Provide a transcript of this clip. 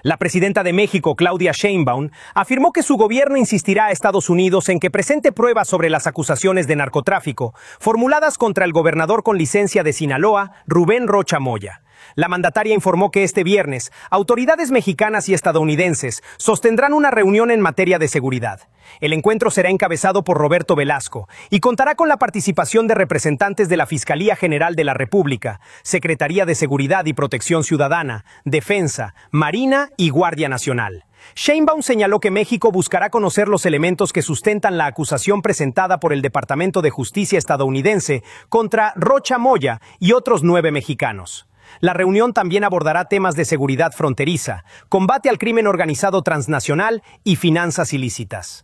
La presidenta de México, Claudia Sheinbaum, afirmó que su gobierno insistirá a Estados Unidos en que presente pruebas sobre las acusaciones de narcotráfico formuladas contra el gobernador con licencia de Sinaloa, Rubén Rocha Moya. La mandataria informó que este viernes, autoridades mexicanas y estadounidenses sostendrán una reunión en materia de seguridad. El encuentro será encabezado por Roberto Velasco y contará con la participación de representantes de la Fiscalía General de la República, Secretaría de Seguridad y Protección Ciudadana, Defensa, Marina y Guardia Nacional. Sheinbaum señaló que México buscará conocer los elementos que sustentan la acusación presentada por el Departamento de Justicia estadounidense contra Rocha Moya y otros 9 mexicanos. La reunión también abordará temas de seguridad fronteriza, combate al crimen organizado transnacional y finanzas ilícitas.